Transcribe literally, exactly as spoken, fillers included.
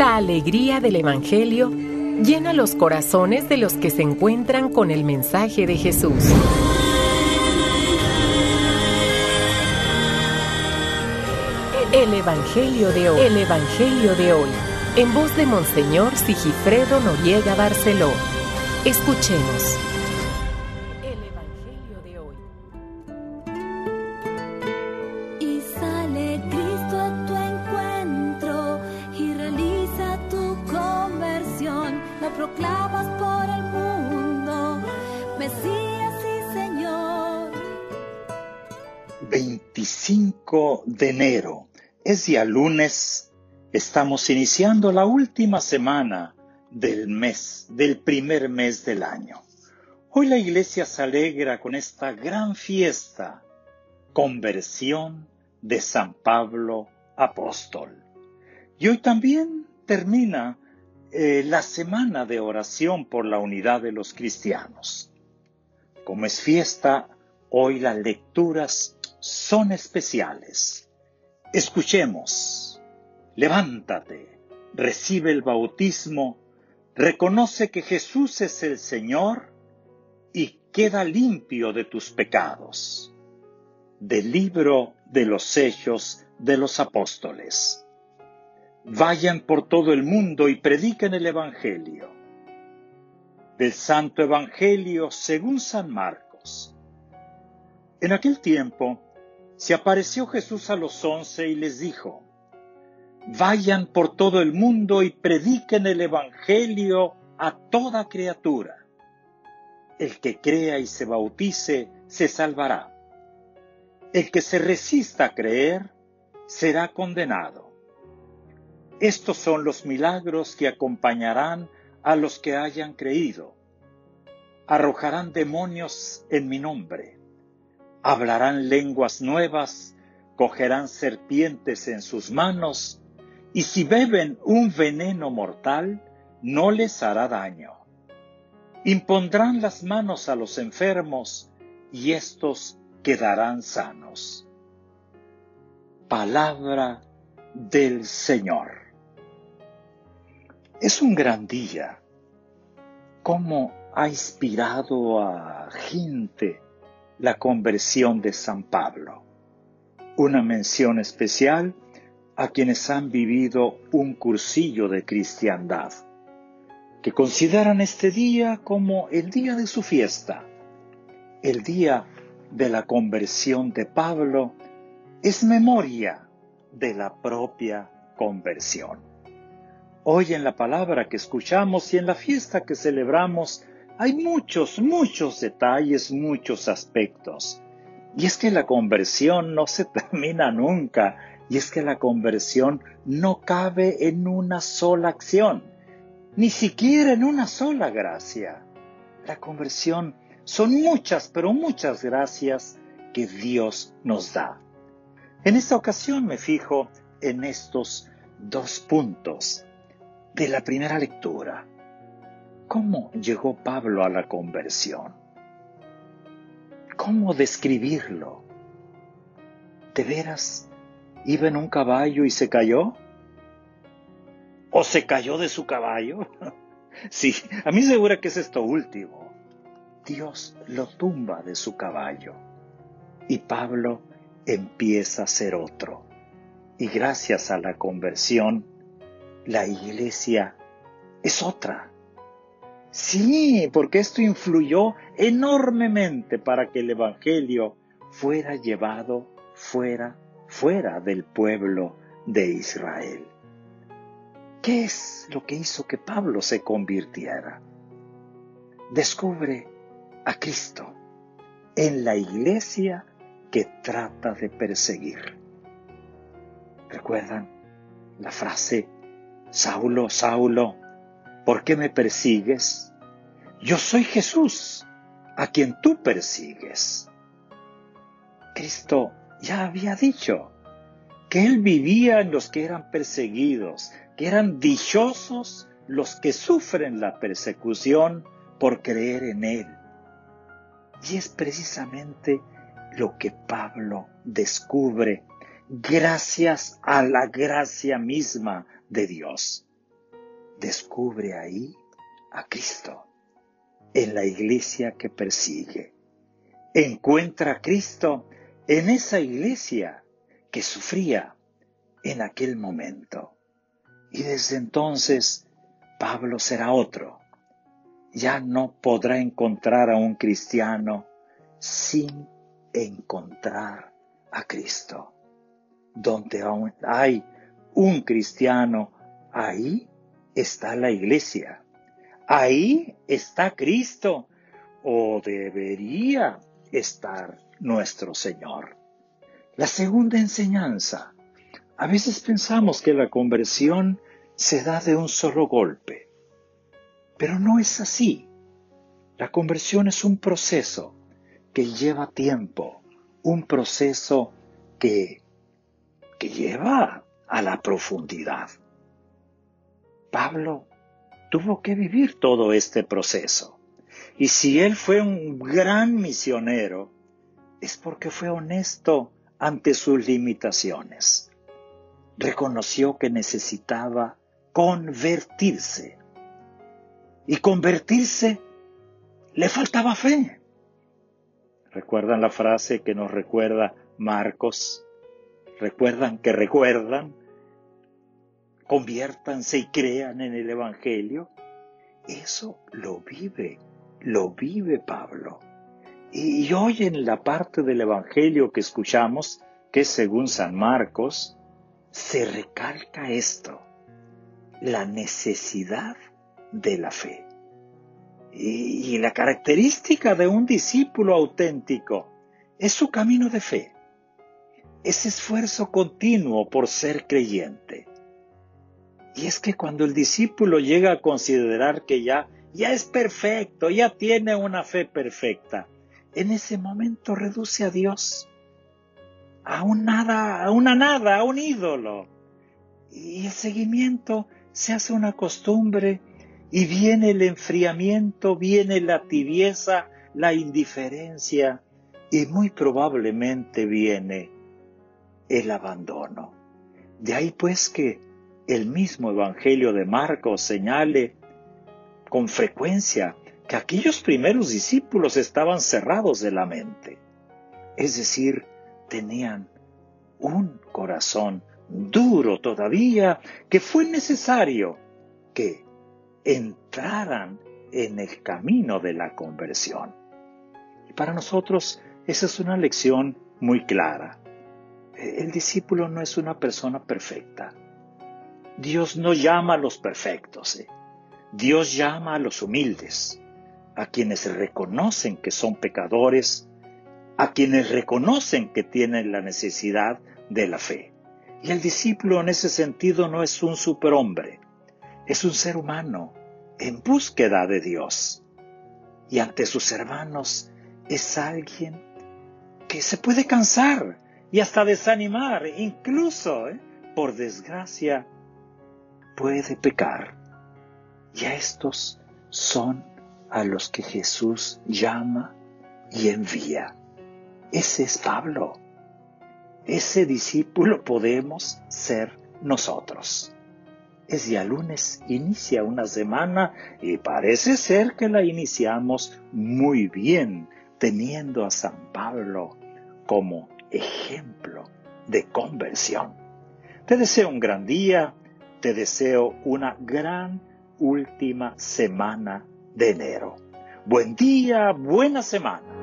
La alegría del Evangelio llena los corazones de los que se encuentran con el mensaje de Jesús. El Evangelio de hoy. El Evangelio de hoy. En voz de Monseñor Sigifredo Noriega Barceló. Escuchemos. El Evangelio de hoy. Y sale Cristo a tu encuentro y realiza tu conversión. Lo proclamas por el mundo, Mesías y Señor. veinticinco de enero. Es día lunes. Estamos iniciando la última semana del mes, del primer mes del año. Hoy la iglesia se alegra con esta gran fiesta, conversión de San Pablo Apóstol. Y hoy también termina eh, la semana de oración por la unidad de los cristianos. Como es fiesta, hoy las lecturas son especiales. Escuchemos. Levántate, recibe el bautismo, reconoce que Jesús es el Señor y queda limpio de tus pecados. Del libro de los Hechos de los Apóstoles. Vayan por todo el mundo y prediquen el Evangelio. Del Santo Evangelio según San Marcos. En aquel tiempo se apareció Jesús a los once y les dijo: Vayan por todo el mundo y prediquen el Evangelio a toda criatura. El que crea y se bautice se salvará. El que se resista a creer será condenado. Estos son los milagros que acompañarán a los que hayan creído. Arrojarán demonios en mi nombre. Hablarán lenguas nuevas, cogerán serpientes en sus manos, y si beben un veneno mortal, no les hará daño. Impondrán las manos a los enfermos, y éstos quedarán sanos. Palabra del Señor. Es un gran día. ¿Cómo ha inspirado a gente la conversión de San Pablo? Una mención especial a quienes han vivido un cursillo de cristiandad, que consideran este día como el día de su fiesta. El día de la conversión de Pablo es memoria de la propia conversión. Hoy en la palabra que escuchamos y en la fiesta que celebramos hay muchos, muchos detalles, muchos aspectos. Y es que la conversión no se termina nunca. Y es que la conversión no cabe en una sola acción, ni siquiera en una sola gracia. La conversión son muchas, pero muchas gracias que Dios nos da. En esta ocasión me fijo en estos dos puntos de la primera lectura. ¿Cómo llegó Pablo a la conversión? ¿Cómo describirlo? ¿De veras iba en un caballo y se cayó? ¿O se cayó de su caballo? Sí, a mí seguro que es esto último. Dios lo tumba de su caballo y Pablo empieza a ser otro. Y gracias a la conversión, la iglesia es otra. Sí, porque esto influyó enormemente para que el Evangelio fuera llevado fuera fuera del pueblo de Israel. ¿Qué es lo que hizo que Pablo se convirtiera? Descubre a Cristo en la iglesia que trata de perseguir. ¿Recuerdan la frase: Saulo, Saulo, ¿por qué me persigues? Yo soy Jesús, a quien tú persigues. Cristo ya había dicho que Él vivía en los que eran perseguidos, que eran dichosos los que sufren la persecución por creer en Él. Y es precisamente lo que Pablo descubre gracias a la gracia misma de Dios. descubre ahí a Cristo en la iglesia que persigue. Encuentra a Cristo en esa iglesia que sufría en aquel momento. Y desde entonces Pablo será otro. Ya no podrá encontrar a un cristiano sin encontrar a Cristo. Donde aún hay un cristiano, ahí está la iglesia. Ahí está Cristo, o debería estar nuestro Señor. La segunda enseñanza. A veces pensamos que la conversión se da de un solo golpe, pero no es así. La conversión es un proceso que lleva tiempo, un proceso que, que lleva a la profundidad. Pablo tuvo que vivir todo este proceso. Y si él fue un gran misionero, es porque fue honesto ante sus limitaciones. Reconoció que necesitaba convertirse. Y convertirse le faltaba fe. ¿Recuerdan la frase que nos recuerda Marcos? ¿Recuerdan que recuerdan? Conviértanse y crean en el Evangelio. Eso lo vive, lo vive Pablo. Y hoy en la parte del Evangelio que escuchamos, que es según San Marcos, se recalca esto, la necesidad de la fe. Y, y la característica de un discípulo auténtico es su camino de fe, ese esfuerzo continuo por ser creyente. Y es que cuando el discípulo llega a considerar que ya, ya es perfecto, ya tiene una fe perfecta, en ese momento reduce a Dios a un nada, a una nada, a un ídolo. Y el seguimiento se hace una costumbre y viene el enfriamiento, viene la tibieza, la indiferencia y muy probablemente viene el abandono. De ahí pues que el mismo Evangelio de Marcos señale con frecuencia que aquellos primeros discípulos estaban cerrados de la mente. Es decir, tenían un corazón duro todavía, que fue necesario que entraran en el camino de la conversión. Y para nosotros esa es una lección muy clara. El discípulo no es una persona perfecta. Dios no llama a los perfectos. ¿eh? Dios llama a los humildes, a quienes reconocen que son pecadores, a quienes reconocen que tienen la necesidad de la fe. Y el discípulo en ese sentido no es un superhombre, es un ser humano en búsqueda de Dios. Y ante sus hermanos es alguien que se puede cansar y hasta desanimar, incluso, ¿eh? por desgracia, puede pecar. Y a estos son a los que Jesús llama y envía. Ese es Pablo. Ese discípulo podemos ser nosotros. Es día lunes, inicia una semana y parece ser que la iniciamos muy bien, teniendo a San Pablo como ejemplo de conversión. Te deseo un gran día, te deseo una gran última semana de enero. Buen día, buena semana.